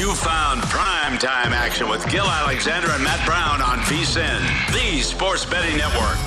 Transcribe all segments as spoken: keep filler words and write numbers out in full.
You found primetime action with Gil Alexander and Matt Brown on V S I N, the Sports Betting Network.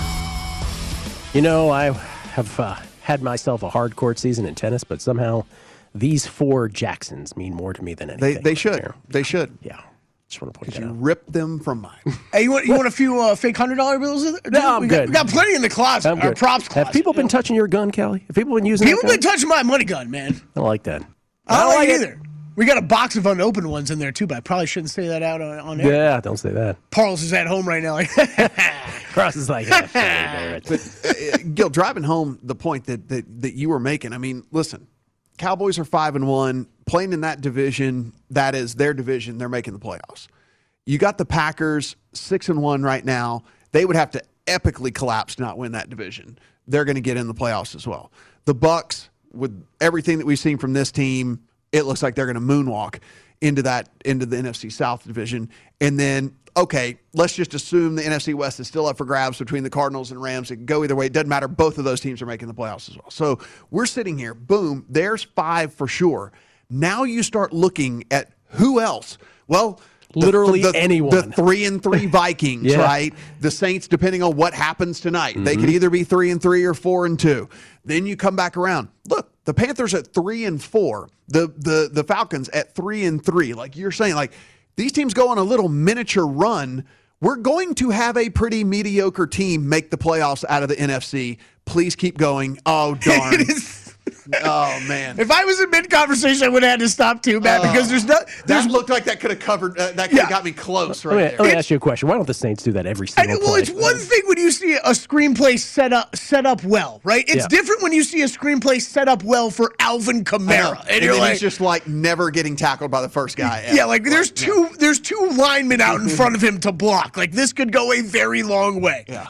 You know, I have uh, had myself a hard court season in tennis, but somehow these four Jacksons mean more to me than anything. They, they right should. there. They should. Yeah. Just want to point Because that you out. ripped them from mine. Hey, you want, you want a few uh, fake hundred dollar bills? In there? No, I'm we good. Got, we got plenty in the closet. I'm Our good. props closet. Have people been you know? touching your gun, Kelly? Have people been using People that been gun? touching my money gun, man. I like that. I don't like it it either. We got a box of unopened ones in there too, but I probably shouldn't say that out on, on air. Yeah, don't say that. Parles is at home right now. Like, Cross is like, eh, But, uh, Gil, driving home the point that, that that you were making, I mean, listen, Cowboys are five and one, playing in that division. That is their division. They're making the playoffs. You got the Packers six and one right now. They would have to epically collapse to not win that division. They're going to get in the playoffs as well. The Bucks, with everything that we've seen from this team, it looks like they're going to moonwalk into that into the N F C South division. And then, okay, let's just assume the N F C West is still up for grabs between the Cardinals and Rams. It can go either way. It doesn't matter. Both of those teams are making the playoffs as well. So we're sitting here. Boom. There's five for sure. Now you start looking at who else. Well, the, Literally the, anyone. The three and three Vikings, Yeah. right? The Saints, depending on what happens tonight, Mm-hmm. they could either be three and three or four and two. Then you come back around. Look, the Panthers at three and four. The the the Falcons at three and three. Like you're saying, like these teams go on a little miniature run. We're going to have a pretty mediocre team make the playoffs out of the N F C. Please keep going. Oh darn. it is. Oh man. If I was in mid conversation, I would have had to stop too, Matt, because there's no. There's That looked like that could have covered. Uh, that could have Yeah. got me close Let right me, there. let me ask you a question. Why don't the Saints do that every I, single well, play? it's one thing when you see a screenplay set up set up well, right? It's Yeah. different when you see a screenplay set up well for Alvin I know. Kamara, And, and, you're then like, he's just like never getting tackled by the first guy. yeah, like there's two there's two linemen out in front of him to block. Like this could go a very long way. Yeah.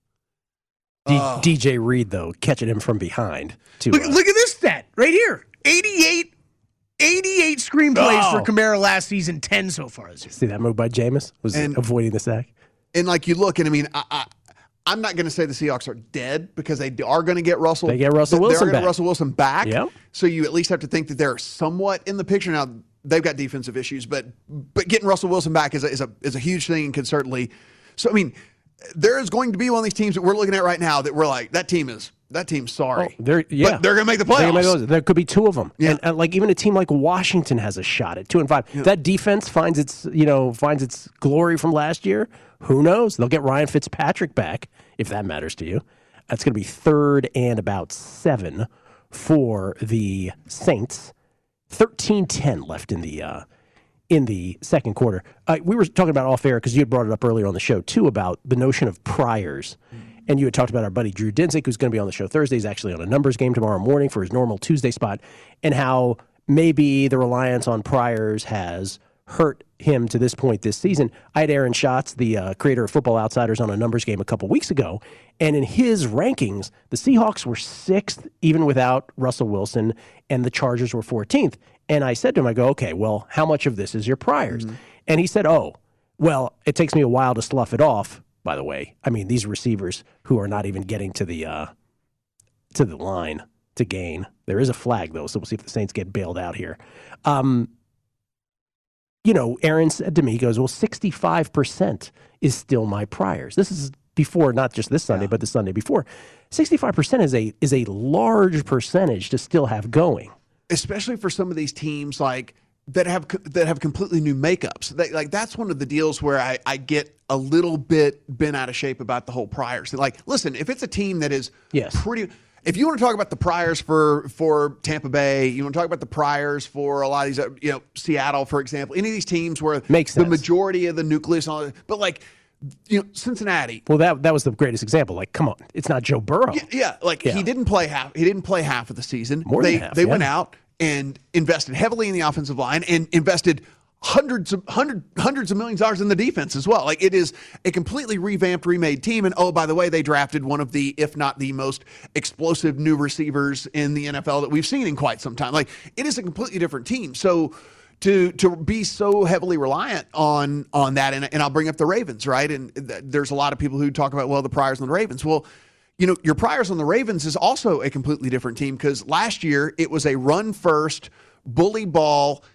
D- Oh. D J Reed, though, catching him from behind. To, Look, uh, look at this stat right here: eighty-eight, eighty-eight screenplays Oh. for Kamara last season, ten so far this year. See that move by Jameis? Was And- avoiding the sack? And like you look, and I mean, I, I, I'm not going to say the Seahawks are dead because they are going to get Russell. They get Russell they- Wilson They're going to back. get Russell Wilson back. Yep. So you at least have to think that they're somewhat in the picture now. They've got defensive issues, but but getting Russell Wilson back is a, is a is a huge thing and could certainly. So I mean, there is going to be one of these teams that we're looking at right now that we're like that team is that team's sorry. Oh, they're yeah, But they're going to make the They're gonna make playoffs. those. There could be two of them, Yeah. and, and like even a team like Washington has a shot at two and five. That defense finds its you know finds its glory from last year. Who knows? They'll get Ryan Fitzpatrick back if that matters to you. That's going to be third and about seven for the Saints. thirteen ten left in the uh, in the second quarter. Uh, we were talking about off air because you had brought it up earlier on the show too about the notion of priors. And you had talked about our buddy Drew Dinsick, who's going to be on the show Thursday. He's actually on a numbers game tomorrow morning for his normal Tuesday spot, and how maybe the reliance on priors has hurt him to this point this season. I had Aaron Schatz, the uh, creator of Football Outsiders, on a numbers game a couple weeks ago, and in his rankings, the Seahawks were sixth, even without Russell Wilson, and the Chargers were fourteenth. And I said to him, I go, okay, well, how much of this is your priors? Mm-hmm. And he said, oh, well, it takes me a while to slough it off. By the way, I mean these receivers who are not even getting to the uh, to the line to gain. There is a flag though, so we'll see if the Saints get bailed out here. Um, you know, Aaron said to me, he goes, "Well, sixty-five percent is still my priors." This is before, not just this Sunday, yeah. but the Sunday before. sixty-five percent is a is a large percentage to still have going, especially for some of these teams like. that have that have completely new makeups. They, like that's one of the deals where I, I get a little bit bent out of shape about the whole priors. Like, listen, if it's a team that is yes. pretty, if you want to talk about the priors for for Tampa Bay, you want to talk about the priors for a lot of these, you know, Seattle, for example, any of these teams where Makes the sense. majority of the nucleus, and all that, but like, you know, Cincinnati. Well, that that was the greatest example. Like, come on, it's not Joe Burrow. Yeah, yeah like yeah. he didn't play half. He didn't play half of the season. More they than half, they yeah. went out and invested heavily in the offensive line and invested hundreds of hundred, hundreds of millions of dollars in the defense as well. Like it is a completely revamped, remade team. And oh, by the way, they drafted one of the, if not the most explosive new receivers in the N F L that we've seen in quite some time. Like it is a completely different team. So to to be so heavily reliant on on that, and, and I'll bring up the Ravens, right? And th- there's a lot of people who talk about, well, the priors on the Ravens. Well, you know, your priors on the Ravens is also a completely different team because last year it was a run first, bully ball,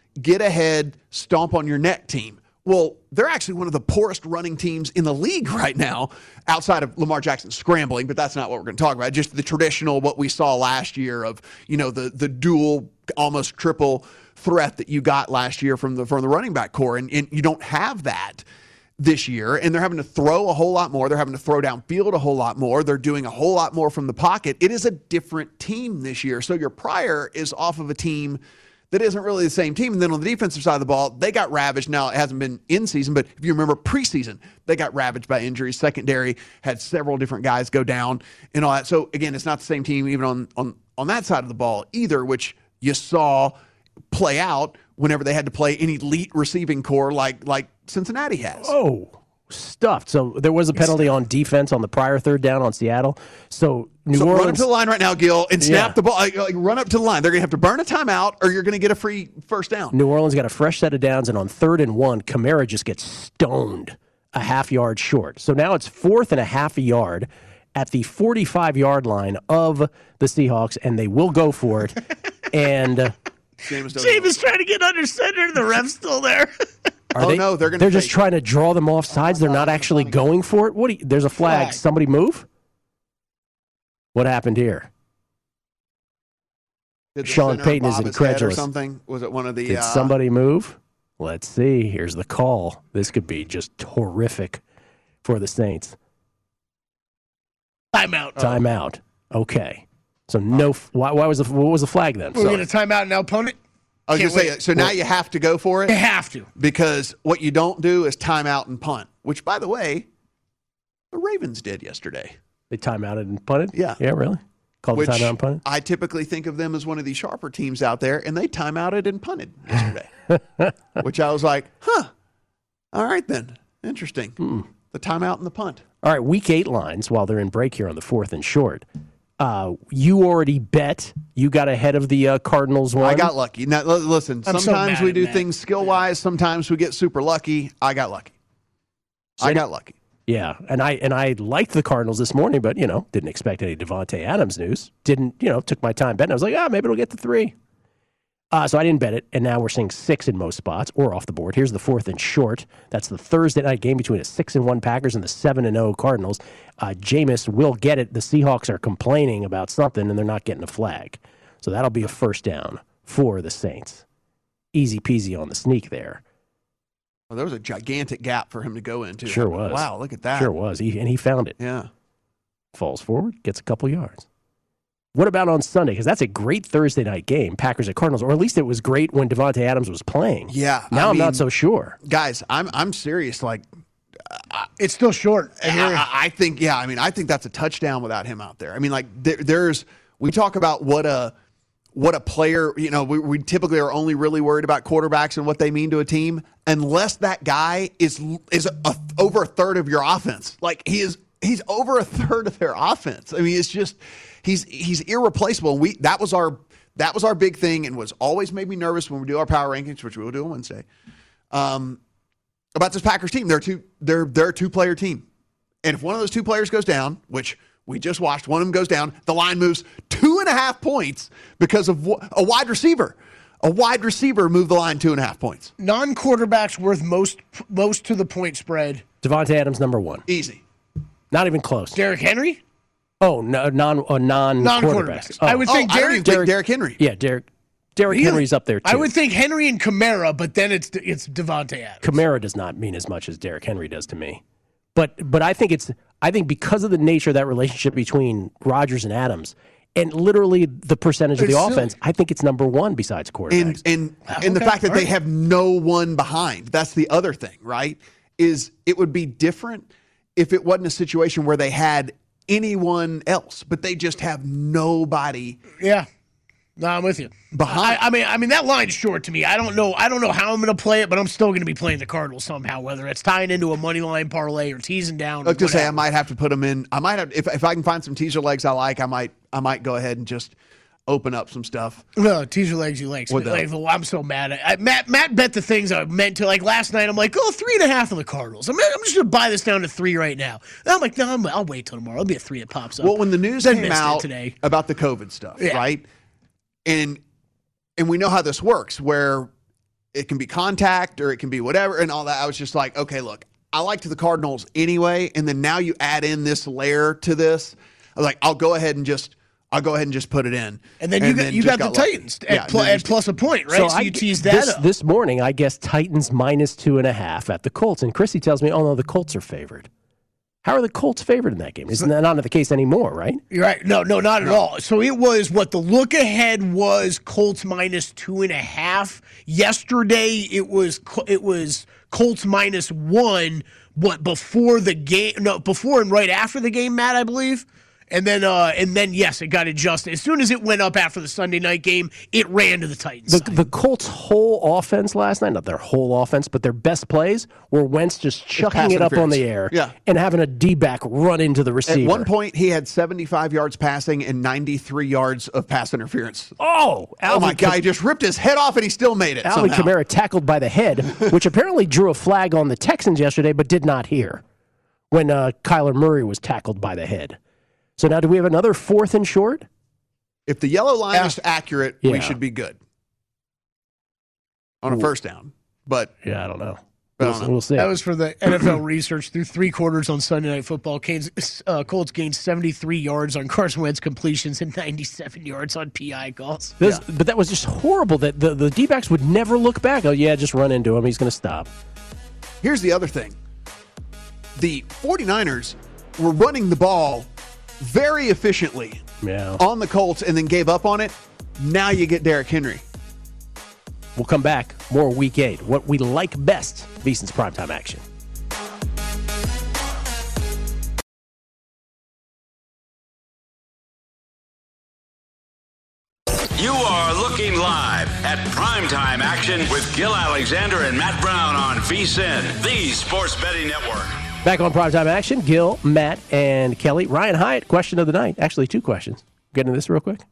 get ahead, stomp on your neck team. Well, they're actually one of the poorest running teams in the league right now, outside of Lamar Jackson scrambling, but that's not what we're going to talk about. Just the traditional, what we saw last year of, you know, the the dual, almost triple threat that you got last year from the from the running back core, and, and you don't have that this year, and they're having to throw a whole lot more. They're having to throw downfield a whole lot more. They're doing a whole lot more from the pocket. It is a different team this year. So your prior is off of a team that isn't really the same team. And then on the defensive side of the ball, they got ravaged. Now, it hasn't been in season, but if you remember preseason, they got ravaged by injuries. Secondary had several different guys go down and all that. So, again, it's not the same team even on, on, on that side of the ball either, which you saw play out whenever they had to play an elite receiving core like like Cincinnati has. Oh, stuffed. So there was a penalty on defense on the prior third down on Seattle. So New so Orleans. Run up to the line right now, Gil, and snap Yeah. the ball. Like, like, run up to the line. They're going to have to burn a timeout, or you're going to get a free first down. New Orleans got a fresh set of downs, and on third and one, Kamara just gets stoned a half yard short. So now it's fourth and a half a yard at the forty-five yard line of the Seahawks, and they will go for it. and uh, James doesn't James is trying to get under center. The ref's still there. are Oh, they, no, they're gonna They're just fake it. trying to draw them off sides. They're not actually going for it. What? Do you, there's a flag. Flag. Somebody move. What happened here? Did the Sean center Payton is bob his head incredulous. or something? Was it one of the? Did uh, somebody move? Let's see. Here's the call. This could be just horrific for the Saints. Timeout. Timeout. Okay. So no. f- Why, why was the what was the flag then? We're So- going to timeout now, opponent. I was Can't going to say. wait. So now you have to go for They it have to. because what you don't do is timeout and punt. Which, by the way, the Ravens did yesterday. They timeouted and punted. Yeah. Yeah. Really? Called Which the timeout and punted. I typically think of them as one of the sharper teams out there, and they timeouted and punted yesterday. Which I was like, huh. All right then. Interesting. Hmm. The timeout and the punt. All right. Week eight lines. While they're in break here on the fourth and short. Uh, you already bet. You got ahead of the uh, Cardinals one. I got lucky. Now, l- listen, I'm so sometimes mad we at do Matt. things skill wise. Sometimes we get super lucky. I got lucky. I got lucky. Yeah, and I and I liked the Cardinals this morning, but you know didn't expect any Devontae Adams news. Didn't you know? Took my time betting. I was like, ah, maybe it'll get to three. Uh, so I didn't bet it, and now we're seeing six in most spots or off the board. Here's the fourth and short. That's the Thursday night game between the six and one Packers and the seven and zero Cardinals. Uh, Jameis will get it. The Seahawks are complaining about something, and they're not getting a flag. So that'll be a first down for the Saints. Easy peasy on the sneak there. Well, there was a gigantic gap for him to go into. Sure was. Wow, look at that. Sure was, he, and he found it. Yeah. Falls forward, gets a couple yards. What about on Sunday? Because that's a great Thursday night game, Packers at Cardinals, or at least it was great when Devontae Adams was playing. Yeah. Now I I'm mean, not so sure. Guys, I'm I'm serious. Like, It's still short. I hear I, I- I think, yeah, I mean, I think that's a touchdown without him out there. I mean, like, there, there's, we talk about what a, what a player, you know, we, we typically are only really worried about quarterbacks and what they mean to a team, unless that guy is, is a, a, over a third of your offense. Like, he is, he's over a third of their offense. I mean, it's just, he's, he's irreplaceable. And we, that was our, that was our big thing and was always made me nervous when we do our power rankings, which we will do on Wednesday. Um, about this Packers team. They're two, they're, they're a two player team. And if one of those two players goes down, which we just watched, one of them goes down, the line moves two and a half points because of a wide receiver. A wide receiver moved the line two and a half points. non-quarterbacks worth most most to the point spread. Devontae Adams, number one. Easy. Not even close. Derrick Henry, Oh, no, non, uh, non non-quarterbacks. quarterbacks. Oh. I would Oh, think I don't Derrick. even think Derrick Henry. Yeah, Derrick, Derrick Really? Henry's up there, too. I would think Henry and Kamara, but then it's it's Devontae Adams. Kamara does not mean as much as Derrick Henry does to me. But but I think it's I think because of the nature of that relationship between Rodgers and Adams, and literally the percentage of the It's silly. offense, I think it's number one besides quarterbacks. And and and the okay, fact that all they right. have no one behind. That's the other thing, right? Is it would be different if it wasn't a situation where they had anyone else, but they just have nobody. Yeah. No, I'm with you. Behind- I, I mean, I mean that line's short to me. I don't know. I don't know how I'm going to play it, but I'm still going to be playing the Cardinals somehow. Whether it's tying into a money line parlay or teasing down. Look or to say I whatever. might have to put them in. I might have if if I can find some teaser legs I like. I might I might go ahead and just open up some stuff. No, teaser legs you like. What the- like well, I'm so mad. I, Matt Matt bet the things I meant to. Like last night, I'm like, oh, three and a half of the Cardinals. I'm, I'm just going to buy this down to three right now. And I'm like, no, I'm, I'll wait till tomorrow. It'll be a three that pops up. Well, when the news Then came missed it out today. about the COVID stuff, Yeah. right? And and we know how this works, where it can be contact or it can be whatever and all that. I was just like, okay, look, I liked the Cardinals anyway, and then now you add in this layer to this. I was like, I'll go ahead and just I'll go ahead and just put it in. And then you and got then you just got the lucky. Titans at, Yeah, pl- and then at just- plus a point, right? So, I, you teased that this, up. this morning, I guess Titans minus two and a half at the Colts. And Chrissy tells me, oh, no, the Colts are favored. How are the Colts favored in that game? Isn't that not the case anymore, right? You're right. No, no, not at all. So it was what the look ahead was Colts minus two and a half. Yesterday it was it was Colts minus one, what before the game no, before and right after the game, Matt, I believe. And then, uh, and then, yes, it got adjusted. As soon as it went up after the Sunday night game, it ran to the Titans. The, side. the Colts' whole offense last night, not their whole offense, but their best plays were Wentz just chucking pass it up on interference. the air Yeah. and having a D-back run into the receiver. At one point, he had seventy-five yards passing and ninety-three yards of pass interference. Oh, Oh, Alvin my God. He just ripped his head off, and he still made it Alvin somehow. Kamara tackled by the head, which apparently drew a flag on the Texans yesterday, but did not hear when uh, Kyler Murray was tackled by the head. So now do we have another fourth and short? If the yellow line Yeah. is accurate, Yeah. we should be good on a first down. But Yeah, I don't know. I We'll, don't know. we'll see. That was for the N F L research through three quarters on Sunday Night Football. Canes, uh, Colts gained seventy-three yards on Carson Wentz completions and ninety-seven yards on P I calls. This- But that was just horrible that the, the D-backs would never look back. Oh, yeah, just run into him. He's going to stop. here's the other thing. The 49ers were running the ball very efficiently Yeah. on the Colts and then gave up on it. Now you get Derrick Henry. We'll come back. More week eight. What we like best. VSiN's primetime action. You are looking live at Primetime Action with Gil Alexander and Matt Brown on VSiN, the Sports Betting Network. Back on primetime action. Gil, Matt, and Kelly. Ryan Hyatt, question of the night. Actually, two questions. Get into this real quick.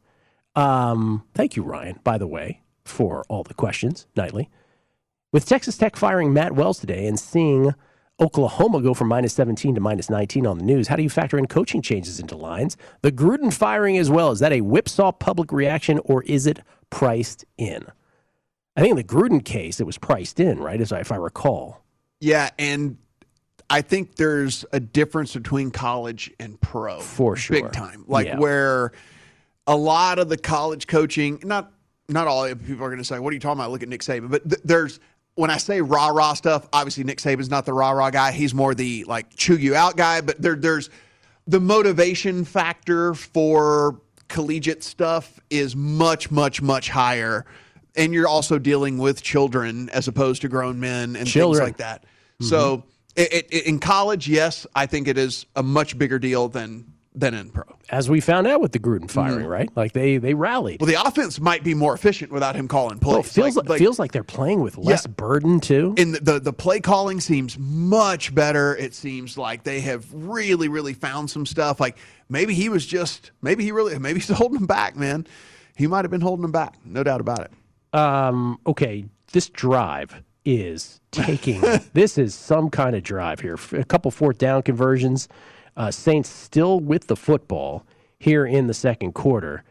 Um, thank you, Ryan, by the way, for all the questions nightly. With Texas Tech firing Matt Wells today and seeing Oklahoma go from minus seventeen to minus nineteen on the news, how do you factor in coaching changes into lines? The Gruden firing as well, is that a whipsaw public reaction or is it priced in? I think in the Gruden case, it was priced in, right, as I, if I recall. Yeah, and I think there's a difference between college and pro. For sure. Big time. Like Yeah. where a lot of the college coaching, not not all people are going to say, what are you talking about? Look at Nick Saban. But th- there's, when I say rah-rah stuff, obviously Nick Saban's not the rah-rah guy. He's more the like chew you out guy. But there, there's the motivation factor for collegiate stuff is much, much, much higher. And you're also dealing with children as opposed to grown men and Children. things like that. So it, it, in college, yes, I think it is a much bigger deal than than in pro. As we found out with the Gruden firing, right? Like they they rallied. Well, the offense might be more efficient without him calling plays. Well, it feels like, like, feels like they're playing with less Yeah. burden too. and the, the the play calling seems much better. It seems like they have really, really found some stuff. Like maybe he was just, maybe he really, maybe he's holding him back, man. He might have been holding him back, no doubt about it. Um, okay, this drive is taking. This is some kind of drive here. A couple fourth down conversions. Uh, Saints still with the football here in the second quarter.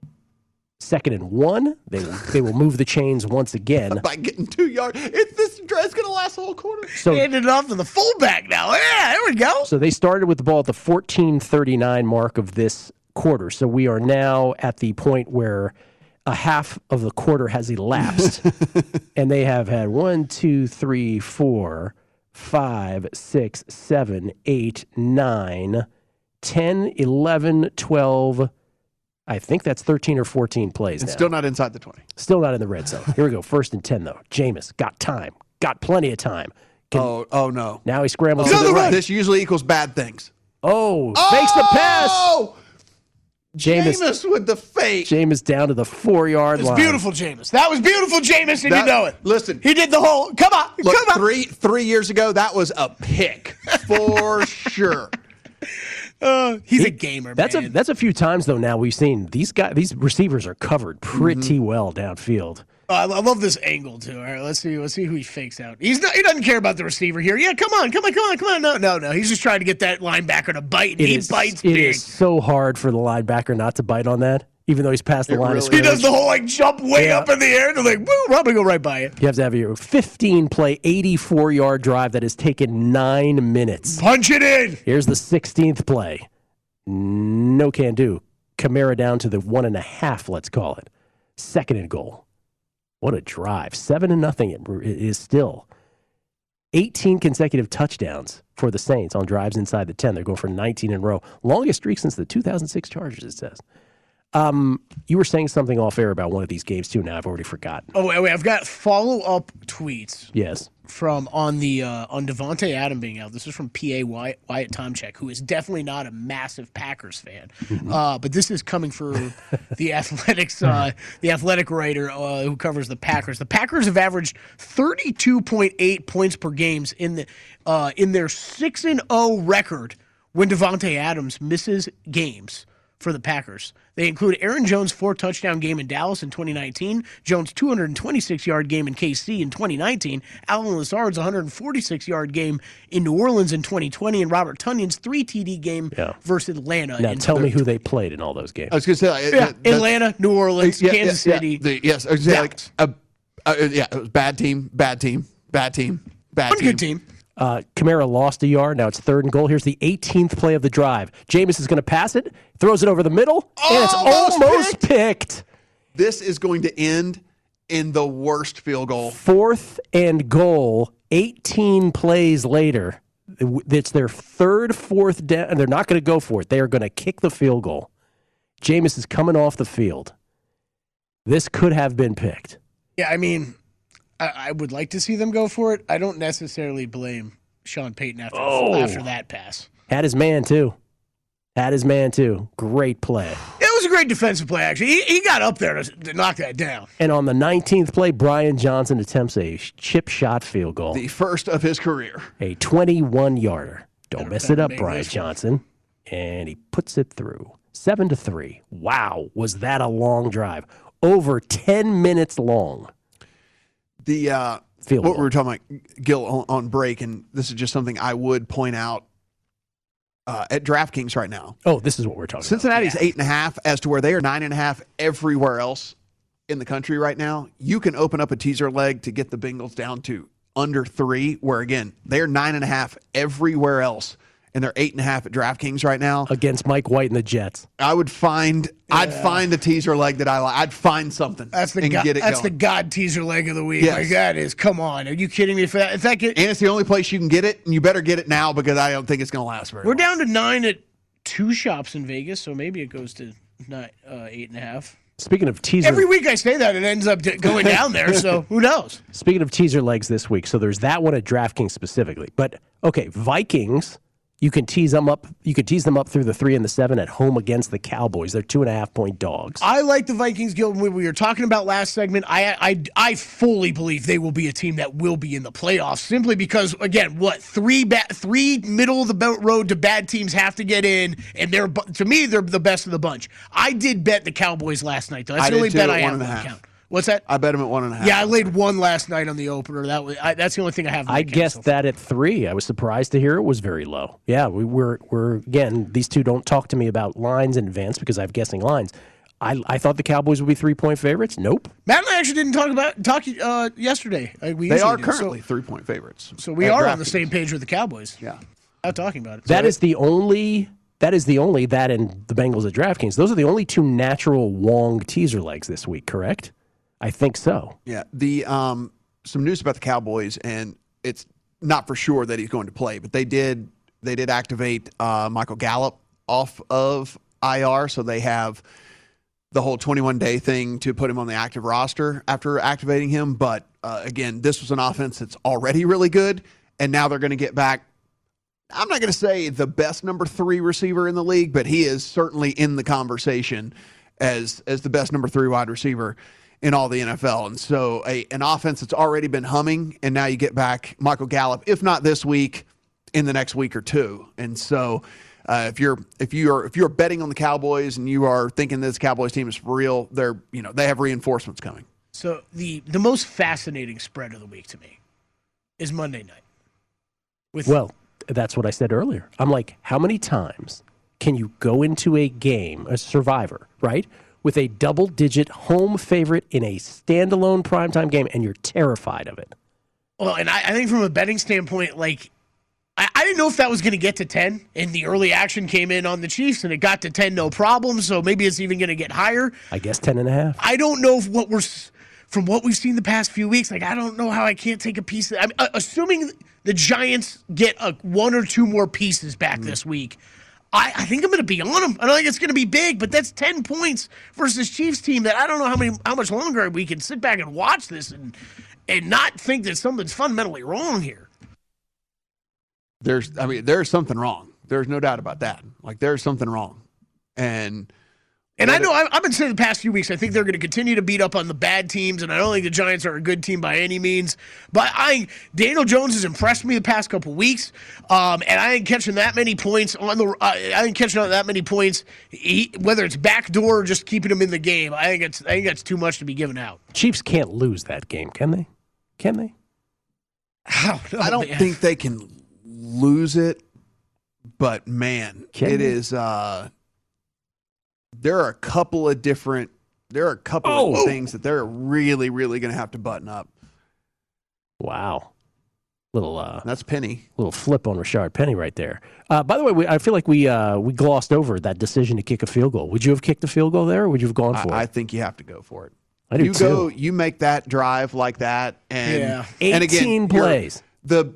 Second and one, they will, they will move the chains once again. By getting two yards, it's this drive's going to last the whole quarter. So Handed it off to the fullback now. Yeah, there we go. So they started with the ball at the fourteen thirty-nine mark of this quarter. So we are now at the point where a half of the quarter has elapsed. And they have had one, two, three, four, five, six, seven, eight, nine, ten, eleven, twelve. I think that's thirteen or fourteen plays And now. still not inside the twenty. Still not in the red zone. Here we go. First and ten, though. Jameis got time. Got plenty of time. Can- Oh, oh no. Now he scrambles Oh, to the right. This usually equals bad things. Oh, fakes the pass. Oh, Jameis, Jameis with the fake. Jameis down to the four-yard It's line. beautiful, Jameis. That was beautiful, Jameis, and That- you know it. listen. He did the whole, come on, Look, come on. three three years ago, that was a pick for sure. Uh, he's He- a gamer, That's man. a that's a few times though. Now we've seen these guys. These receivers are covered pretty Mm-hmm. well downfield. Oh, I I love this angle too. All right, let's see. Let's see who he fakes out. He's not. He doesn't care about the receiver here. Yeah, come on, come on, come on, come on. No, no, no. He's just trying to get that linebacker to bite. And It he is bites it big. is so hard for the linebacker not to bite on that. even though he's past the It line of really scrimmage. He does the whole like jump way Yeah. up in the air. They're like, woo, I'm gonna go right by it. You have to have your fifteen-play, eighty-four-yard drive that has taken nine minutes. Punch it in. Here's the sixteenth play. No can do. Kamara down to the one and a half, let's call it. Second and goal. What a drive. Seven and nothing it is still. eighteen consecutive touchdowns for the Saints on drives inside the ten. They're going for nineteen in a row. Longest streak since the two thousand six Chargers, it says. Um, you were saying something off air about one of these games, too. Now I've already forgotten. Oh, wait, wait, I've got follow-up tweets Yes. from on the uh, on Devontae Adam being out. This is from P A Wyatt, Wyatt Tomchek, who is definitely not a massive Packers fan, Mm-hmm. uh, but this is coming for the Athletics, uh, the Athletic writer uh, who covers the Packers. The Packers have averaged thirty-two point eight points per games in the uh, in their six and oh record when Devontae Adams misses games for the Packers. They include Aaron Jones' four-touchdown game in Dallas in twenty nineteen, Jones' two hundred twenty-six-yard game in K C in twenty nineteen, Alan Lazard's one hundred forty-six-yard game in New Orleans in twenty twenty, and Robert Tunyon's three T D game Yeah. versus Atlanta. Now in tell me twenty who they played in all those games. I was going to say, like, Yeah, that- that- Atlanta, New Orleans, yeah, Kansas yeah, yeah. City. The- yes, I was gonna say, like, Dallas. a, uh, yeah, it was bad team, bad team, bad team, bad One team. good team. Uh, Kamara lost a yard. Now it's third and goal. Here's the eighteenth play of the drive. Jameis is going to pass it, throws it over the middle, and it's Almost almost picked. This is going to end in the worst field goal. Fourth and goal, eighteen plays later. It's their third, fourth down, and they're not going to go for it. They are going to kick the field goal. Jameis is coming off the field. This could have been picked. Yeah, I mean, I, I would like to see them go for it. I don't necessarily blame Sean Payton after, Oh. after that pass. Had his man, too. Had his man, too. Great play. It was a great defensive play, actually. He, he got up there to, to knock that down. And on the nineteenth play, Brian Johnson attempts a chip shot field goal. The first of his career. A twenty-one-yarder. Don't Better- mess better it up, make Brian this one. Johnson. And he puts it through. Seven to three. Wow, was that a long drive? Over ten minutes long. The uh, Field what goal. we were talking about, Gil, on, on break, and this is just something I would point out uh, at DraftKings right now. Oh, this is what we're talking Cincinnati's eight and a half, as to where they are nine and a half everywhere else in the country right now. You can open up a teaser leg to get the Bengals down to under three, where again they are nine and a half everywhere else, and they're eight and a half at DraftKings right now. about. Against Mike White and the Jets. I would find, I'd find the teaser leg that I like. I'd find something That's the and God, get it that's going. the God teaser leg of the week. Yes. Like that is. Come on, are you kidding me? If that, if that get, and it's the only place you can get it, and you better get it now because I don't think it's going to last very we're long. down to nine at two shops in Vegas, so maybe it goes to nine, uh, eight and a half. Speaking of teaser, Every week I say that, it ends up d- going down there. So who knows? speaking of teaser legs this week, so there's that one at DraftKings specifically. But okay, Vikings, you can tease them up. You could tease them up through the three and the seven at home against the Cowboys. They're two and a half point dogs. I like the Vikings, Gil. When we were talking about last segment, I, I I fully believe they will be a team that will be in the playoffs. Simply because, again, what three ba- three middle of the boat road to bad teams have to get in, and they're bu- to me they're the best of the bunch. I did bet the Cowboys last night, though. That's I the did only too, bet at I one have and a on half. account. What's that? I bet him at one and a half. Yeah, I laid one last night on the opener. That was I, that's the only thing I have. on I account guessed so far. that at three. I was surprised to hear it was very low. Yeah, we were we're again. These two don't talk to me about lines in advance because I'm guessing lines. I I thought the Cowboys would be three point favorites. Nope. Matt and I actually didn't talk about talk uh, yesterday. Like we They usually are do. currently So, three point favorites. so we at are on the DraftKings. same page with the Cowboys. Yeah. Not talking about it. That is the only. That is the only that and the Bengals at DraftKings. Those are the only two natural Wong teaser legs this week. Correct? I think so. Yeah. The um some news about the Cowboys, and it's not for sure that he's going to play, but they did they did activate uh, Michael Gallup off of I R, so they have the whole twenty-one day thing to put him on the active roster after activating him. But uh, again, this was an offense that's already really good, and now they're going to get back. I'm not going to say the best number three receiver in the league, but he is certainly in the conversation as as the best number three wide receiver in all the N F L. And so a, an offense that's already been humming, and now you get back Michael Gallup, if not this week, in the next week or two. And so uh, if you're if you're if you're betting on the Cowboys and you are thinking this Cowboys team is for real, they're you know they have reinforcements coming. So the the most fascinating spread of the week to me is Monday night. With Well, that's what I said earlier. I'm like, how many times can you go into a game, a survivor, right, with a double-digit home favorite in a standalone primetime game, and you're terrified of it. Well, and I, I think from a betting standpoint, like, I, I didn't know if that was going to get to ten, and the early action came in on the Chiefs, and it got to ten, no problem, so maybe it's even going to get higher. I guess ten and a half. I don't know if what we're, from what we've seen the past few weeks, like, I don't know how I can't take a piece of, I mean, uh, assuming the Giants get a, one or two more pieces back mm. this week, I, I think I'm going to be on them. I don't think it's going to be big, but that's ten points versus Chiefs team that I don't know how many how much longer we can sit back and watch this and and not think that something's fundamentally wrong here. There's, I mean, there's something wrong. There's no doubt about that. Like, there's something wrong. And and I know I've, I've been saying the past few weeks, I think they're going to continue to beat up on the bad teams, and I don't think the Giants are a good team by any means. But I, Daniel Jones has impressed me the past couple weeks, um, and I ain't catching that many points on the. Uh, I ain't catching that many points, he, whether it's backdoor or just keeping him in the game. I think it's. I think that's too much to be given out. Chiefs can't lose that game, can they? Can they? I don't, know, I don't man. think they can lose it, but man, Can it they? is. Uh, there are a couple of different. There are a couple Oh. of things that they're really, really going to have to button up. Wow. Little uh, That's Penny. little flip on Rashard Penny right there. Uh, by the way, we, I feel like we uh, we glossed over that decision to kick a field goal. Would you have kicked a field goal there, or would you have gone for I, I it? think you have to go for it. I do you too. go. You make that drive like that, and Yeah. and again, eighteen you're- plays. The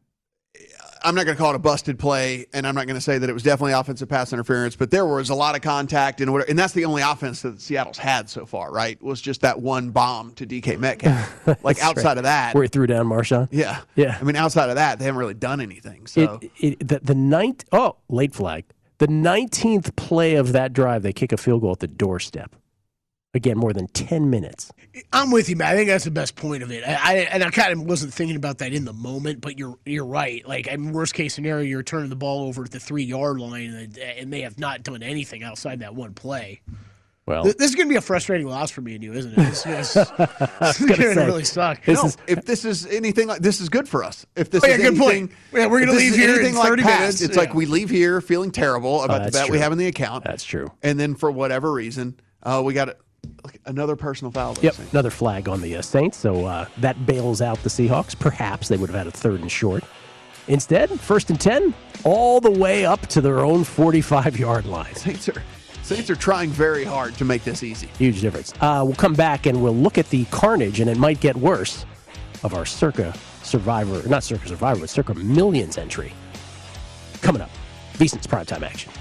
I'm not going to call it a busted play, and I'm not going to say that it was definitely offensive pass interference, but there was a lot of contact and whatever, and that's the only offense that Seattle's had so far, right? Was just that one bomb to D K Metcalf. Like That's outside right. of that, Where he threw down Marshawn. yeah, Yeah. I mean, outside of that, they haven't really done anything. So It, it, the, the ninth, oh, late flag. The nineteenth play of that drive, they kick a field goal at the doorstep. Again, more than ten minutes. I'm with you, man. I think that's the best point of it. I, I and I kind of wasn't thinking about that in the moment, but you're you're right. Like, I mean, worst case scenario, you're turning the ball over at the three yard line, and, and they have not done anything outside that one play. Well, This is going to be a frustrating loss for me and you, isn't it? This is, this is going to say, really suck. this no, is- if this is anything like this is good for us. If this Oh, yeah, is good point. anything, Yeah, we're gonna if this leave is here in anything like thirty past, minutes. It's Yeah. like we leave here feeling terrible about the that's bet we true. have in the account. that's true. And then for whatever reason, uh, we got a, like, another personal foul. Yep, another flag on the uh, Saints, so uh, that bails out the Seahawks. Perhaps they would have had a third and short. Instead, first and ten, all the way up to their own forty-five yard line. Saints are Saints are trying very hard to make this easy. Huge difference. Uh, we'll come back and we'll look at the carnage, and it might get worse, of our Circa Survivor, not Circa Survivor, but Circa Millions entry. Coming up, VSiN's primetime action.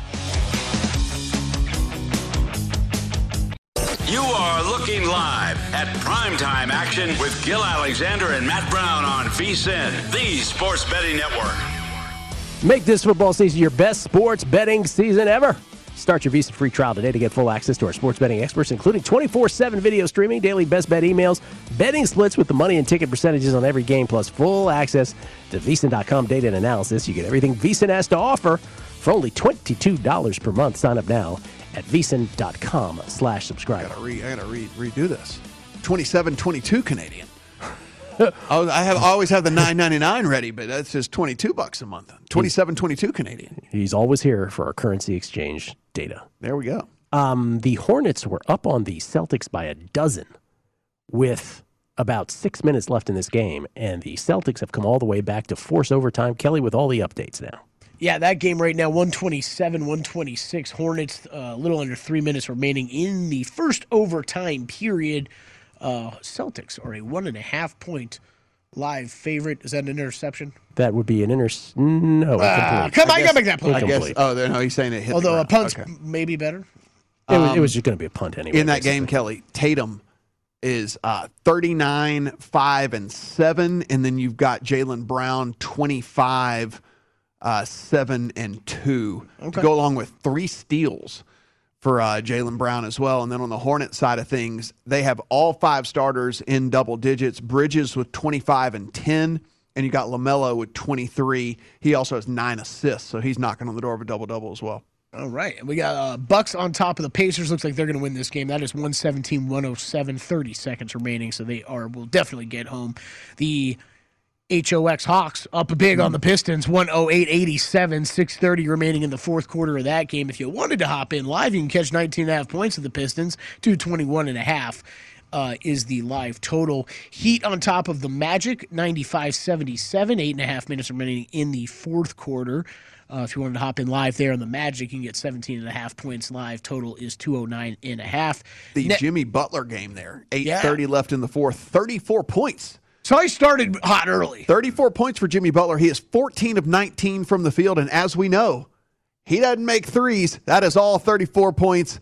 You are looking live at Primetime Action with Gil Alexander and Matt Brown on VSiN, the Sports Betting Network. Make this football season your best sports betting season ever. Start your VSiN free trial today to get full access to our sports betting experts, including twenty-four seven video streaming, daily best bet emails, betting splits with the money and ticket percentages on every game, plus full access to VSiN dot com data and analysis. You get everything VSiN has to offer for only twenty-two dollars per month. Sign up now at VSiN dot com slash subscribe. I gotta re I gotta re, redo this. twenty-seven twenty-two Canadian. I, was, I have I always have the nine ninety-nine ready, but that's just twenty-two bucks a month. twenty-seven twenty-two Canadian. He's always here for our currency exchange data. There we go. Um, the Hornets were up on the Celtics by a dozen with about six minutes left in this game, and the Celtics have come all the way back to force overtime. Kelly with all the updates now. Yeah, that game right now, one twenty-seven, one twenty-six. Hornets, a uh, little under three minutes remaining in the first overtime period. Uh, Celtics are a one and a half point live favorite. Is that an interception? That would be an inter. No, Ah, incomplete. come on, I gotta make that play. I guess. Incomplete. Oh, no, he's saying it hit. Although the a ground. punt's Okay. maybe better. It was, it was just going to be a punt anyway. In that basically. game, Kelly, Tatum is uh, thirty-nine, five, and seven, and then you've got Jaylen Brown, twenty-five, uh, seven, and two, Okay. to go along with three steals for uh, Jaylen Brown as well. And then on the Hornet side of things, they have all five starters in double digits. Bridges with twenty-five and ten, and you got LaMelo with twenty-three. He also has nine assists, so he's knocking on the door of a double-double as well. All right. And we got uh, Bucks on top of the Pacers. Looks like they're going to win this game. That is one seventeen, one oh seven, thirty seconds remaining, so they are will definitely get home. The H O X Hawks up big on the Pistons, one oh eight eighty-seven, six thirty remaining in the fourth quarter of that game. If you wanted to hop in live, you can catch nineteen and a half points of the Pistons, two twenty-one and a half uh, is the live total. Heat on top of the Magic, ninety-five seventy-seven, eight and a half minutes remaining in the fourth quarter. Uh, if you wanted to hop in live there on the Magic, you can get seventeen and a half points live. Total is two oh nine and a half. The Ne- Jimmy Butler game there, eight thirty yeah. left in the fourth, thirty-four points. So he started hot early. thirty-four points for Jimmy Butler. He is fourteen of nineteen from the field, and as we know, he doesn't make threes. That is all thirty-four points.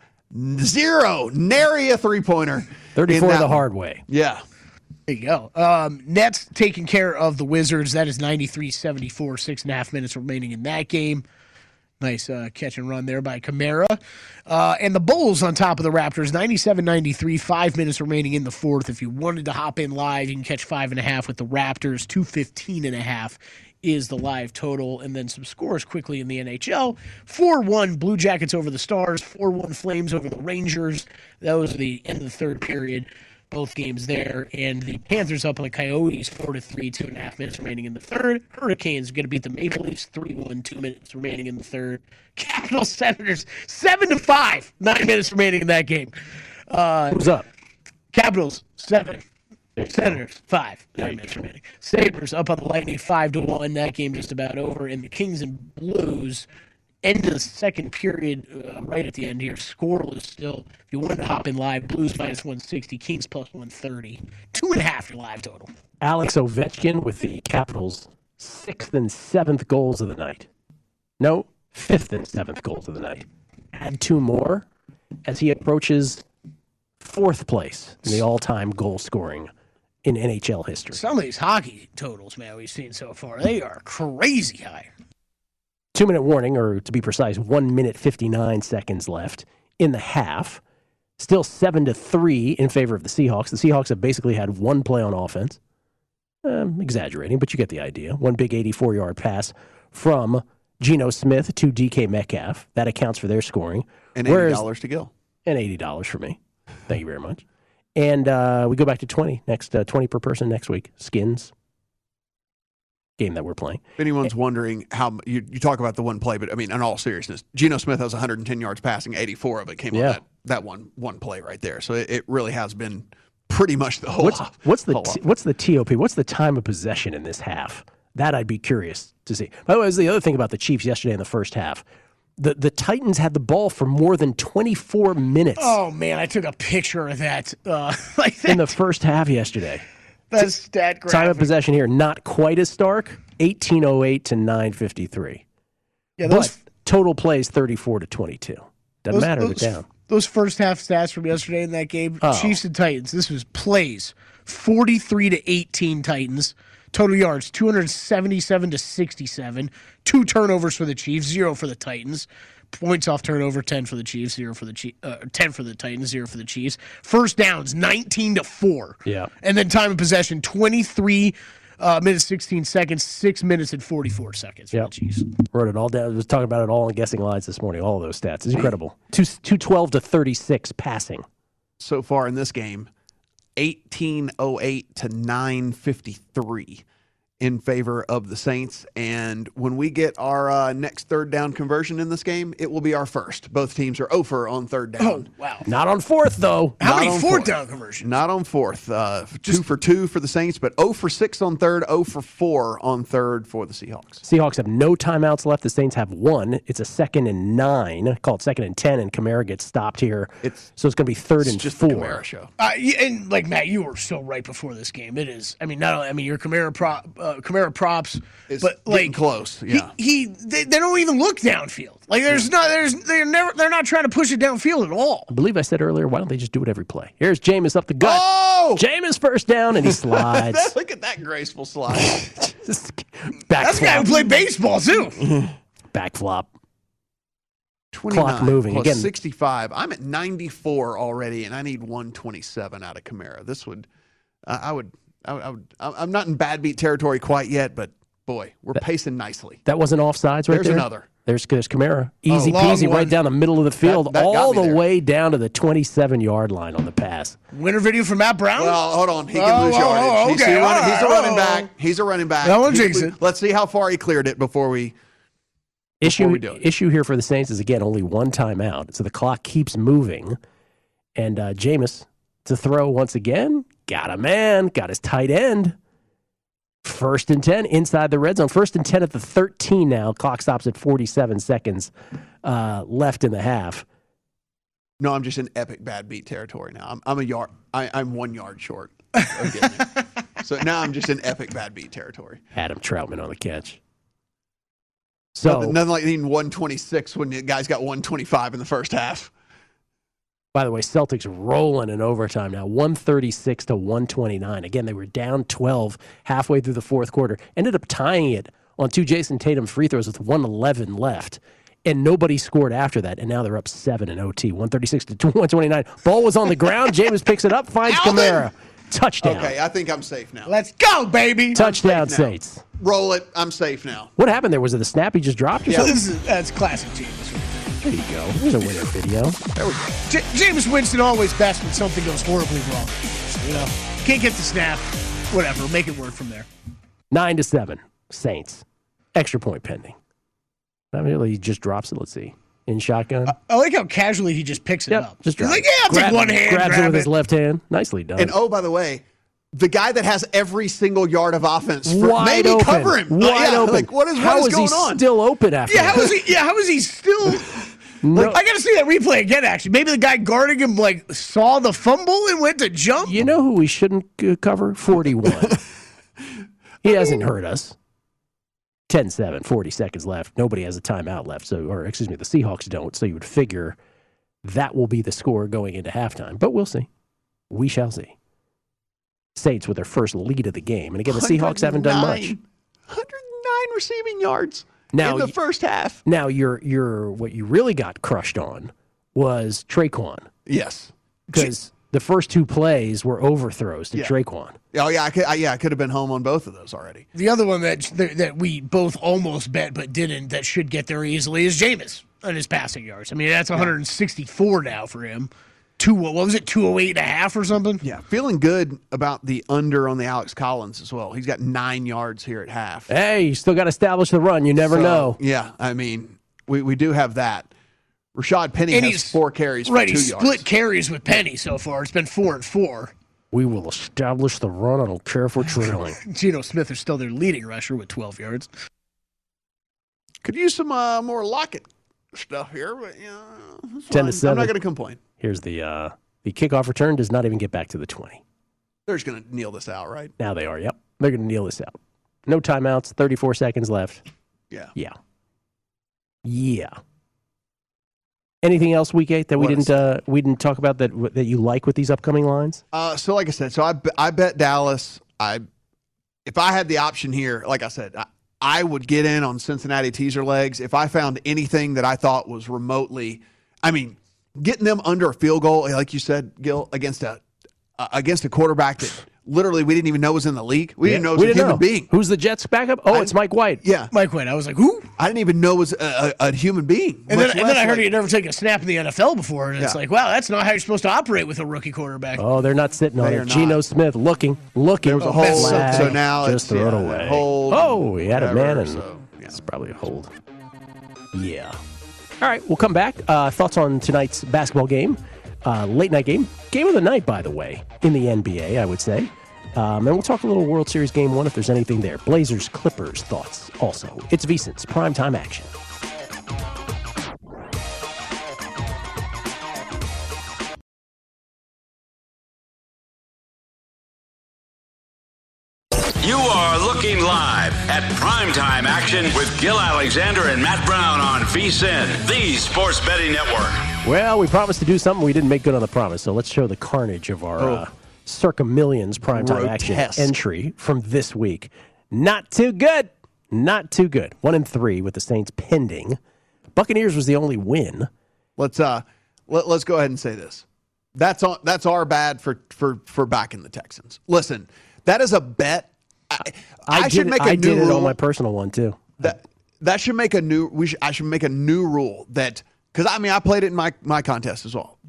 Zero, nary a three-pointer. thirty-four the hard way. Yeah. There you go. Um, Nets taking care of the Wizards. That is ninety-three seventy-four, six and a half minutes remaining in that game. Nice uh, catch and run there by Kamara. Uh, and the Bulls on top of the Raptors, ninety-seven ninety-three, five minutes remaining in the fourth. If you wanted to hop in live, you can catch five and a half with the Raptors. two fifteen and a half is the live total. And then some scores quickly in the N H L. four one Blue Jackets over the Stars, four one Flames over the Rangers. That was the end of the third period. Both games there, and the Panthers up on the Coyotes four to three, two and a half minutes remaining in the third. Hurricanes going to beat the Maple Leafs three one, two minutes remaining in the third. Capitals Senators seven to five, nine minutes remaining in that game. Uh, Who's up? Capitals seven, Senators five, nine minutes remaining. Sabres up on the Lightning five to one. That game just about over, and the Kings and Blues. End of the second period, uh, right at the end here, scoreless still. If you wanted to hop in live, Blues minus one sixty, Kings plus one thirty. Two and a half your live total. Alex Ovechkin with the Capitals' sixth and seventh goals of the night. No, fifth and seventh goals of the night. Add two more as he approaches fourth place in the all-time goal scoring in N H L history. Some of these hockey totals, man, we've seen so far, they are crazy high. Two-minute warning, or to be precise, one minute fifty-nine seconds left in the half. Still seven to three in favor of the Seahawks. The Seahawks have basically had one play on offense. Um, exaggerating, but you get the idea. One big eighty-four-yard pass from Geno Smith to D K Metcalf. That accounts for their scoring. And eighty dollars to go. And eighty dollars for me. Thank you very much. And uh, we go back to twenty next, uh, twenty per person next week. Skins. Game that we're playing. If anyone's wondering how you, you talk about the one play, but I mean, in all seriousness, Geno Smith has one hundred ten yards passing, eighty-four of it came yeah. on that, that one one play right there. So it, it really has been pretty much the whole. What's, off, what's the whole t- what's the T O P? What's the time of possession in this half? That I'd be curious to see. By the way, that was the other thing about the Chiefs yesterday in the first half. The the Titans had the ball for more than twenty-four minutes. Oh man, I took a picture of that. Uh, like that. In the first half yesterday. That's stat graphic. Time of possession here, not quite as stark. eighteen oh eight to nine fifty-three. Yeah, those but total plays thirty-four to twenty-two. Doesn't those, matter. Those, They're down. Those first half stats from yesterday in that game, Oh. Chiefs and Titans. This was plays, forty-three to eighteen Titans. Total yards, two seventy-seven to sixty-seven. Two turnovers for the Chiefs, zero for the Titans. Points off turnover, ten for the Chiefs, zero for the Chiefs, uh, ten for the Titans, zero for the Chiefs. First downs, nineteen to four. Yeah. And then time of possession, twenty-three uh, minutes, sixteen seconds, six minutes and forty-four seconds for Yep. the Chiefs. Wrote it all down. I was talking about it all in guessing lines this morning. All of those stats. It's incredible. Two, two twelve to thirty-six passing. so far in this game, eighteen oh eight to nine fifty-three in favor of the Saints. And when we get our uh, next third down conversion in this game, it will be our first. Both teams are over on third down. Oh, wow. Not on fourth, though. How Not many on fourth fourth. down conversions? Not on fourth. Uh, two for two for the Saints, but oh for six on third, oh for four on third for the Seahawks. Seahawks have no timeouts left. The Saints have one. It's a second and nine, called second and ten, and Kamara gets stopped here. It's- so it's going to be third It's and just four. the Kamara show. Uh, yeah, and like Matt, you were so right before this game. It is. I mean, not only. I mean, your Kamara prop, uh, Kamara props, It's but getting like close. Yeah. he, he they, they don't even look downfield. Like there's not. There's they're never. They're not trying to push it downfield at all. I believe I said earlier, why don't they just do it every play? Here's Jameis up the gut. Oh! Jameis first down, and he slides. Look at that graceful slide. Just back That's the guy who flop. played baseball too. Back flop. twenty-nine moving. plus Again- sixty-five. I'm at ninety-four already, and I need one twenty-seven out of Kamara. This would, uh, I would, I would, I would, I'm not in bad beat territory quite yet, but boy, we're pacing nicely. That wasn't offsides right There's there? another. There's, there's Kamara. Easy long peasy one. right down the middle of the field, That- that got all me the there. way down to the twenty-seven-yard line on the pass. Winner video from Matt Brown? Well, hold on. He can Oh, lose oh, yardage. oh, He's, okay. a running, he's a All running right. back. He's a running back. I won't He- jinx it. Let's see how far he cleared it before we. Issue, we do it. issue here for the Saints is, again, only one timeout. So the clock keeps moving. And uh, Jameis to throw once again. Got a man. Got his tight end. First and ten inside the red zone. First and ten at the thirteen now. Clock stops at forty-seven seconds uh, left in the half. No, I'm just in epic bad beat territory now. I'm, I'm a yard. I, I'm one yard short of getting it. So now I'm just in epic bad beat territory. Adam Troutman on the catch. So, Nothing, nothing like needing one twenty-six when the guy's got one twenty-five in the first half. by the way, Celtics rolling in overtime now, one thirty-six to one twenty-nine. Again, they were down twelve halfway through the fourth quarter. Ended up tying it on two Jason Tatum free throws with one eleven left. And nobody scored after that. And now they're up seven in O T, one thirty-six to one twenty-nine. Ball was on the ground. Jameis picks it up, finds Alvin! Kamara. Touchdown. Okay, I think I'm safe now. Let's go, baby. Touchdown, safe now. Saints. Roll it. I'm safe now. What happened there? Was it the snap he just dropped or Yeah. something? This is, that's classic Jameis. There you go. Here's a winner video. There we go. J- Jameis Winston always best when something goes horribly wrong. You know, can't get the snap. Whatever, make it work from there. Nine to seven. Saints. Extra point pending. I mean, he just drops it. Let's see. In shotgun. I like how casually he just picks it Yep, up. just He's drop like, it. yeah, I'll Grab take one it. hand, Grabs grab it with it. his left hand. Nicely done. And oh, by the way, the guy that has every single yard of offense, for, Wide maybe open. cover him. Wide Uh, yeah, open. Like, what is, How what is is going he on? still open after Yeah, that? how is he? Yeah, how is he still? No. Like, I got to see that replay again. Actually, maybe the guy guarding him like saw the fumble and went to jump. You know who we shouldn't uh, cover? forty-one. He hasn't hurt us. ten seven, forty seconds left. Nobody has a timeout left. So, or excuse me, the Seahawks don't. So you would figure that will be the score going into halftime. But we'll see. We shall see. Saints with their first lead of the game. And again, the Seahawks haven't done much. one hundred nine receiving yards Now, in the y- first half. Now, you're, you're, what you really got crushed on was Traquan. Yes. Because the first two plays were overthrows to Yeah. Traquan. Oh yeah, I could, I, yeah, I could have been home on both of those already. The other one that that we both almost bet but didn't, that should get there easily, is Jameis on his passing yards. I mean, that's one hundred sixty-four now for him. Two, what was it, two oh eight and a half or something? Yeah, feeling good about the under on the Alex Collins as well. He's got nine yards here at half. Hey, you still got to establish the run. You never So, know. Yeah, I mean, we, we do have that. Rashad Penny And has he's- four carries for Right, two he's yards. split carries with Penny so far. It's been four and four. We will establish the run. I don't care if we're trailing. Geno Smith is still their leading rusher with twelve yards. Could use some uh, more Lockett stuff here, but yeah, it's ten to fine. I'm seven. not going to complain. Here's the uh, the kickoff return does not even get back to the twenty. They're just going to kneel this out, right? Now they are. Yep, they're going to kneel this out. No timeouts. thirty-four seconds left. Yeah. Yeah. Yeah. Anything else week eight that we What didn't is- uh, we didn't talk about that that you like with these upcoming lines? Uh, so, like I said, so I, be- I bet Dallas. I if I had the option here, like I said, I, I would get in on Cincinnati teaser legs if I found anything that I thought was remotely. I mean, getting them under a field goal, like you said, Gil, against a uh, against a quarterback that literally we didn't even know was in the league. We didn't know it was we a didn't human know. being. Who's the Jets backup? Oh, I- it's Mike White. Yeah, Mike White, I was like, who? I didn't even know it was a, a, a human being. And then, much and then less I heard like- he'd never taken a snap in the N F L before, and it's Yeah. like, wow, that's not how you're supposed to operate with a rookie quarterback. Oh, they're not sitting on They it. are not. Geno Smith looking, looking. There was a Oh, hold, that's so, Flag. so now just it's throw it yeah, away. Hold, Oh, he had a man, whatever, and so, yeah. it's probably a hold. Yeah. All right, we'll come back. Uh, thoughts on tonight's basketball game, uh, late night game, game of the night, by the way, in the N B A, I would say. Um, and we'll talk a little World Series game one if there's anything there. Blazers, Clippers, thoughts also. It's VSiN's primetime action. You are looking live at Primetime Action with Gil Alexander and Matt Brown on VSiN, the Sports Betting Network. Well, we promised to do something. We didn't make good on the promise, so let's show the carnage of our uh, circa millions primetime action Grotesque. entry from this week. Not too good. Not too good. One and three with the Saints pending. Buccaneers was the only win. Let's uh let, let's go ahead and say this. That's on that's our bad for for for backing the Texans. Listen, that is a bet I, I, I should did, make a I new did it rule. on my personal one too. That that should make a new. We should, I should make a new rule that because I mean I played it in my my contest as well.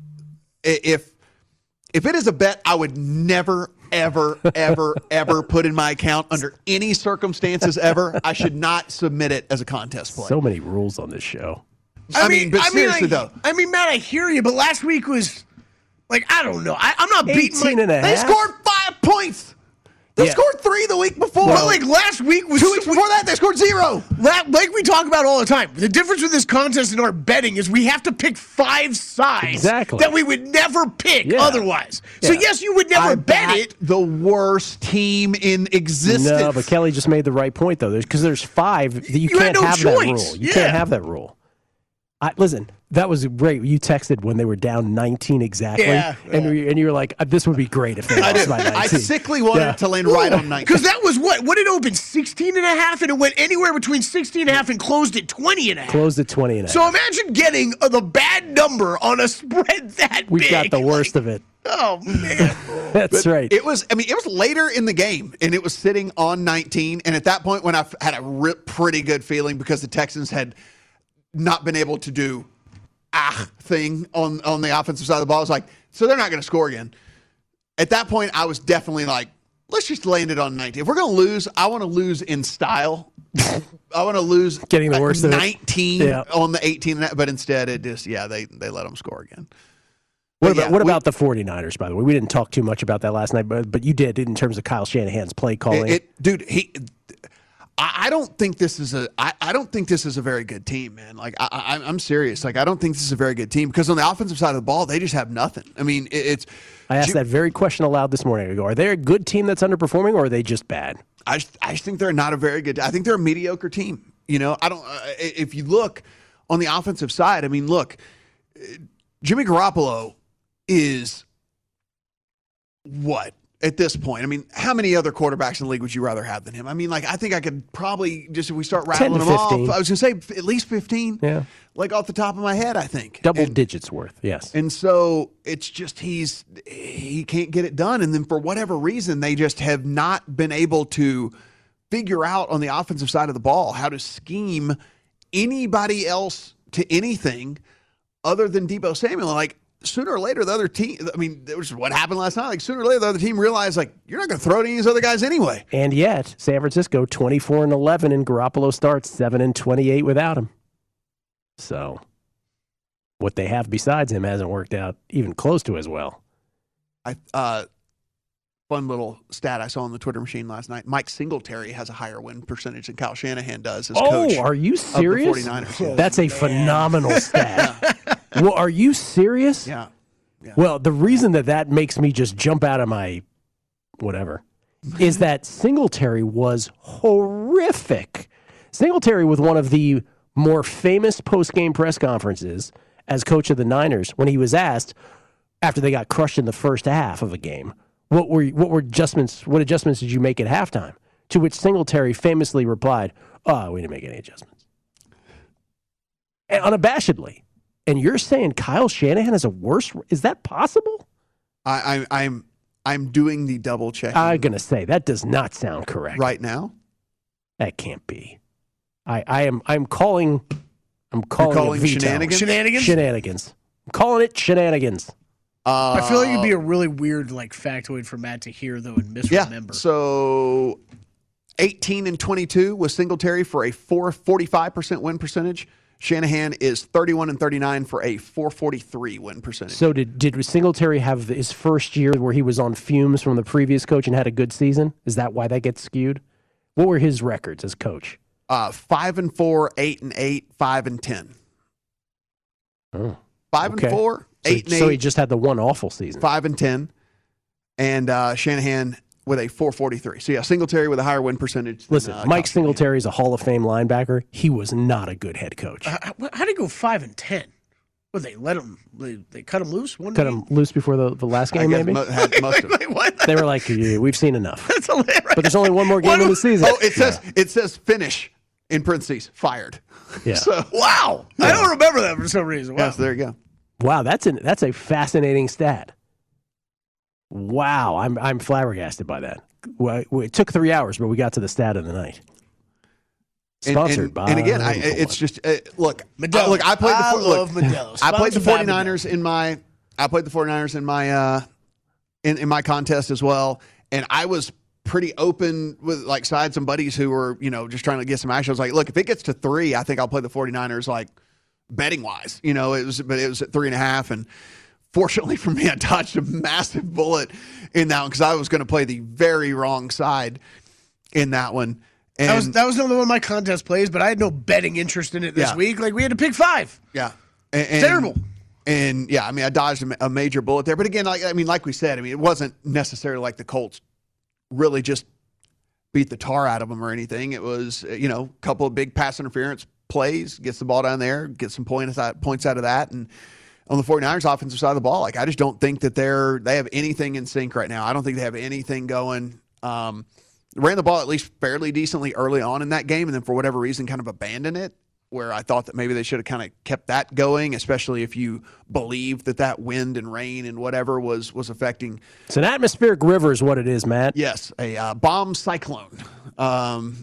If if it is a bet, I would never, ever, ever, ever put in my account under any circumstances ever. I should not submit it as a contest play. So many rules on this show. I, mean, but I seriously mean, I, though, I mean, Matt, I hear you, but last week was like I don't know. I, I'm not beating eighteen my, and a they half. scored five points. They Yeah. scored three the week before. But like last week was Two weeks before that, they scored zero. La- like we talk about all the time. The difference with this contest and our betting is we have to pick five sides Exactly. that we would never pick Yeah. otherwise. So Yeah. yes, you would never I bet backed it. the worst team in existence. No, but Kelly just made the right point though. There's because there's five that you, You had can't no have choice. that rule. You Yeah. can't have that rule. I, listen, that was great. You texted when they were down nineteen exactly, Yeah. and you and you were like, "This would be great if they I lost did. by nineteen." I sickly wanted Yeah. to land right on nineteen. Because that was what? What it opened sixteen and a half, and it went anywhere between sixteen and a half and closed at twenty and a half. Closed at twenty and a half. So imagine getting uh, the bad number on a spread that we big. got the worst Like, of it. Oh man. That's right. It was, I mean, it was later in the game, and it was sitting on nineteen. And at that point, when I f- had a re- pretty good feeling because the Texans had not been able to do ah thing on, on the offensive side of the ball, I was like, so they're not going to score again. At that point, I was definitely like, let's just land it on nineteen. If we're going to lose, I want to lose in style. I want to lose Getting the worst of it. nineteen Yeah. on the eighteen, but instead it just, yeah, they, they let them score again. What But about, yeah, what we- about the 49ers, by the way? We didn't talk too much about that last night, but, but you did in terms of Kyle Shanahan's play calling. It, it, dude, he. I, I don't think this is a. I, I don't think this is a very good team, man. Like I, I, I'm serious. Like I don't think this is a very good team because on the offensive side of the ball, they just have nothing. I mean, it, it's. I asked that very question aloud this morning. I go, are they a good team that's underperforming, or are they just bad? I just, I just think they're not a very good. I think they're a mediocre team. You know, I don't. Uh, if you look on the offensive side, I mean, look, Jimmy Garoppolo is what at this point? I mean, how many other quarterbacks in the league would you rather have than him? I mean, like, I think I could probably just if we start rattling ten to them off, fifteen. I was gonna say at least fifteen. Yeah. Like off the top of my head, I think Double And- digits worth, yes. And so it's just he's he can't get it done. And then for whatever reason, they just have not been able to figure out on the offensive side of the ball how to scheme anybody else to anything other than Deebo Samuel. Like sooner or later, the other team, I mean, that was what happened last night. Like sooner or later, the other team realized like you're not going to throw to any of these other guys anyway. And yet, San Francisco twenty-four and eleven, and Garoppolo starts seven and twenty-eight without him. So, what they have besides him hasn't worked out even close to as well. I uh, fun little stat I saw on the Twitter machine last night. Mike Singletary has a higher win percentage than Kyle Shanahan does as coach. Oh, are you of the serious? 49ers, yeah. That's a phenomenal stat. Well, are you serious? Yeah. Well, the reason that that makes me just jump out of my whatever is that Singletary was horrific. Singletary with one of the more famous post-game press conferences as coach of the Niners when he was asked after they got crushed in the first half of a game, what were what were adjustments what adjustments did you make at halftime? To which Singletary famously replied, "Oh, we didn't make any adjustments." And unabashedly. And you're saying Kyle Shanahan is a worse? Is that possible? I, I, I'm I'm doing the double check I'm gonna say that does not sound correct. right now. That can't be. I, I am I'm calling I'm calling, calling it veto. shenanigans? Shenanigans? Shenanigans. I'm calling it shenanigans. Uh, I feel like it'd be a really weird like factoid for Matt to hear though and yeah. misremember. So eighteen and twenty-two was Singletary for a four forty-five percent win percentage. Shanahan is thirty-one and thirty-nine for a four forty-three win percentage. So did did Singletary have his first year where he was on fumes from the previous coach and had a good season? Is that why that gets skewed? What were his records as coach? Uh, five and four, eight and eight, five and ten. Oh, Five okay. and four, so, eight and so eight, he just had the one awful season. five and ten, and uh, Shanahan with a four forty-three. So yeah, Singletary with a higher win percentage. Than, Listen, uh, Mike Kyle Singletary is a Hall of Fame linebacker. He was not a good head coach. Uh, how would he go five and ten? What they let him? They, they cut him loose. One Cut week? him loose before the, the last Shanahan. game, I maybe? guess mo- had most of it. Wait, what? They were like, "Yeah, we've seen enough. That's hilarious. But there's only one more game What- in the season. Oh, it says it says finish in parentheses fired. Yeah. So Wow, I don't remember that for some reason. Wow. yes, there you go. Wow, that's an that's a fascinating stat. Wow, I'm I'm flabbergasted by that. well, it took three hours, but we got to the stat of the night. Sponsored and, and, by. And again, I, it's just uh, look. Modelo. I, look, I played the I look, love Modelo. I played the Sponsored by 49ers in my. I played the 49ers in my uh, in in my contest as well, and I was pretty open with like so I had some buddies who were you know just trying to get some action. I was like, look, if it gets to three, I think I'll play the 49ers like betting wise. You know, it was but it was at three and a half, and fortunately for me, I dodged a massive bullet in that one because I was going to play the very wrong side in that one. And That was that was another one of my contest plays, but I had no betting interest in it this Yeah. week. Like we had to pick five. Yeah, and, and, Terrible. And yeah, I mean, I dodged a, a major bullet there. But again, like I mean, like we said, I mean, it wasn't necessarily like the Colts really just beat the tar out of them or anything. It was you know a couple of big pass interference plays, gets the ball down there, get some points out points out of that, and on the 49ers offensive side of the ball, like I just don't think that they're they have anything in sync right now. I don't think they have anything going. Um, ran the ball at least fairly decently early on in that game, and then for whatever reason kind of abandoned it, where I thought that maybe they should have kind of kept that going, especially if you believe that that wind and rain and whatever was was affecting. It's an atmospheric river is what it is, Matt. Yes, a uh, bomb cyclone. Um,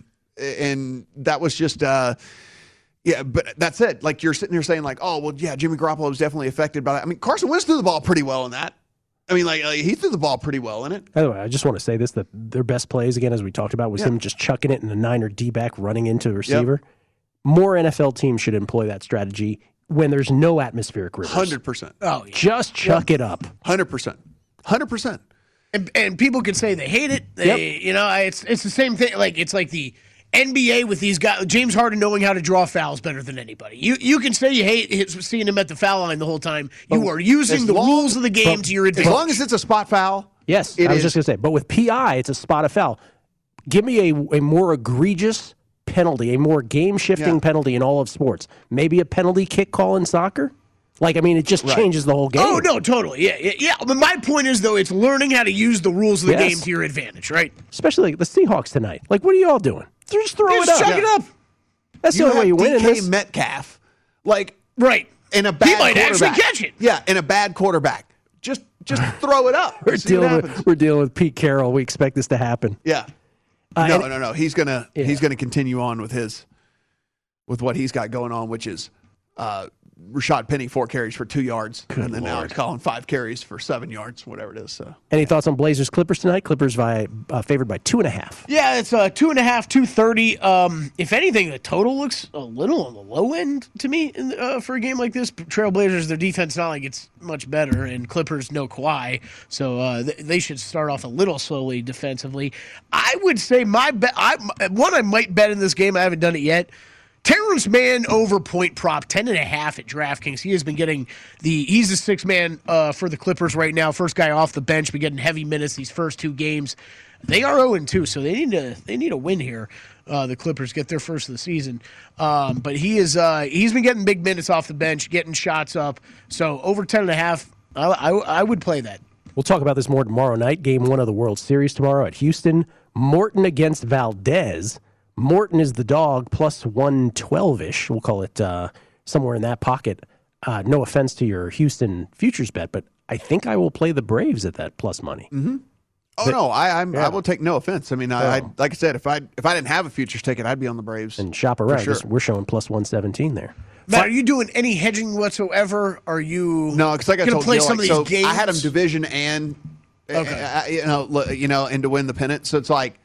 and that was just, uh, yeah, but that's it. Like you're sitting there saying like, oh, well, yeah, Jimmy Garoppolo was definitely affected by that. I mean, Carson Wentz threw the ball pretty well in that. I mean, like, like he threw the ball pretty well in it. By the way, I just want to say this, that their best plays, again, as we talked about, was Yeah. him just chucking it and a Niner D-back running into a receiver. Yep. More N F L teams should employ that strategy when there's no atmospheric rivers. one hundred percent. Oh, yeah. Just chuck Yep. it up. one hundred percent. one hundred percent. And, and people can say they hate it. They, Yep. You know, it's it's the same thing. Like it's like the N B A with these guys. James Harden knowing how to draw fouls better than anybody. You you can say you hate his, seeing him at the foul line the whole time. You are using as the long- rules of the game but- to your As advantage. long as it's a spot foul. Yes, It I was is. just going to say. But with P I, it's a spot of foul. Give me a, a more egregious penalty, a more game-shifting Yeah. penalty in all of sports. Maybe a penalty kick call in soccer? Like, I mean, it just Right. changes the whole game. Oh no, totally. Yeah, yeah, yeah. But my point is though, it's learning how to use the rules of the Yes. game to your advantage, right? Especially like the Seahawks tonight. Like, what are you all doing? Just throw Just it up. chuck it up. That's the You only way have you win in D K this. Metcalf, like Right. in a bad might actually quarterback. catch it. Yeah, in a bad quarterback. Just just throw it up. We're See what dealing happens. with we're dealing with Pete Carroll. We expect this to happen. Yeah. Uh, no, and- no, no. He's gonna Yeah. he's gonna continue on with his with what he's got going on, which is uh, Rashad Penny four carries for two yards, and then now Lord. he's calling five carries for seven yards, whatever it is. So Any thoughts on Blazers Clippers tonight? Clippers by uh, favored by two and a half. Yeah, it's uh, two and a half, two thirty. Um, if anything, the total looks a little on the low end to me in, uh, for a game like this. Trailblazers, their defense not like it's much better, and Clippers no Kawhi, so uh, th- they should start off a little slowly defensively. I would say my bet, I one I might bet in this game. I haven't done it yet. Terrence Mann over point prop, ten and a half at DraftKings. He has been getting the, he's the sixth man uh, for the Clippers right now. First guy off the bench, been getting heavy minutes these first two games. They are oh and two, so they need to, they need a win here. Uh, the Clippers get their first of the season. Um, but he is, uh, he's been getting big minutes off the bench, getting shots up. So over ten and a half, I, I, I would play that. We'll talk about this more tomorrow night. Game one of the World Series tomorrow at Houston. Morton against Valdez. Morton is the dog, plus one twelve-ish. We'll call it uh, somewhere in that pocket. Uh, no offense to your Houston futures bet, but I think I will play the Braves at that plus money. Mm-hmm. Oh no, I I'm, Yeah. I will take no offense. I mean, I, I Oh. like I said, if I if I didn't have a futures ticket, I'd be on the Braves And shop around. sure. Just- We're showing plus one seventeen there. Matt, are you doing any hedging whatsoever? Are you No, because like I gonna told play you, some like, of so these games? I had them division and Okay. uh, you know look, you know and to win the pennant. So it's like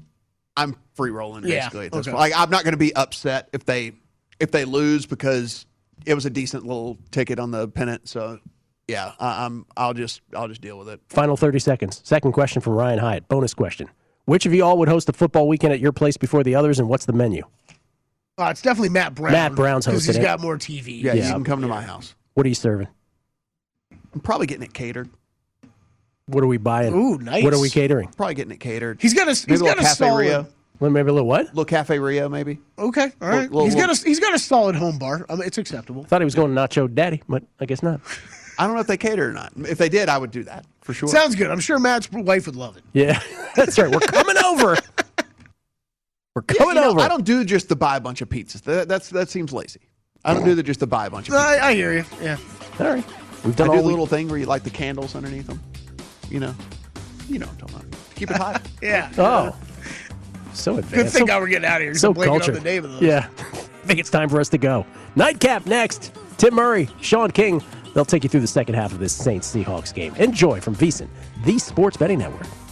I'm free rolling Yeah, basically at this okay. point. Like I'm not going to be upset if they if they lose because it was a decent little ticket on the pennant. So yeah, I, I'm I'll just I'll just deal with it. Final thirty seconds. Second question from Ryan Hyatt. Bonus question. Which of you all would host a football weekend at your place before the others, and what's the menu? Uh, it's definitely Matt Brown. Matt Brown's because he's hosting it. got more T V. Yeah, you Yeah. can come to my house. What are you serving? I'm probably getting it catered. What are we buying? Ooh, nice. What are we catering? Probably getting it catered. He's got a Maybe he's a got little a Cafe solid. Rio. Well, maybe a little what? little Cafe Rio, maybe. Okay, all right. Little- he's little- got a he's got a solid home bar. I mean, it's acceptable. Thought he was going to Nacho Daddy, but I guess not. I don't know if they cater or not. If they did, I would do that for sure. Sounds good. I'm sure Matt's wife would love it. Yeah, that's right. We're coming over. We're Yeah, coming you know, over. I don't do just the buy a bunch of pizzas. That, that's that seems lazy. I don't do the just the buy a bunch of pizzas. I, I hear you. Yeah. All right. We've I done do all the we- little thing where you light the candles underneath them. You know, you know what I'm talking about. Keep it hot. Yeah. Oh, so advanced. Good thing so, how we're getting out of here. so I'm blanking cultured. on the name of those. Yeah, I think it's time for us to go. Nightcap next. Tim Murray, Sean King. They'll take you through the second half of this Saints Seahawks game. Enjoy from VSiN, the Sports Betting Network.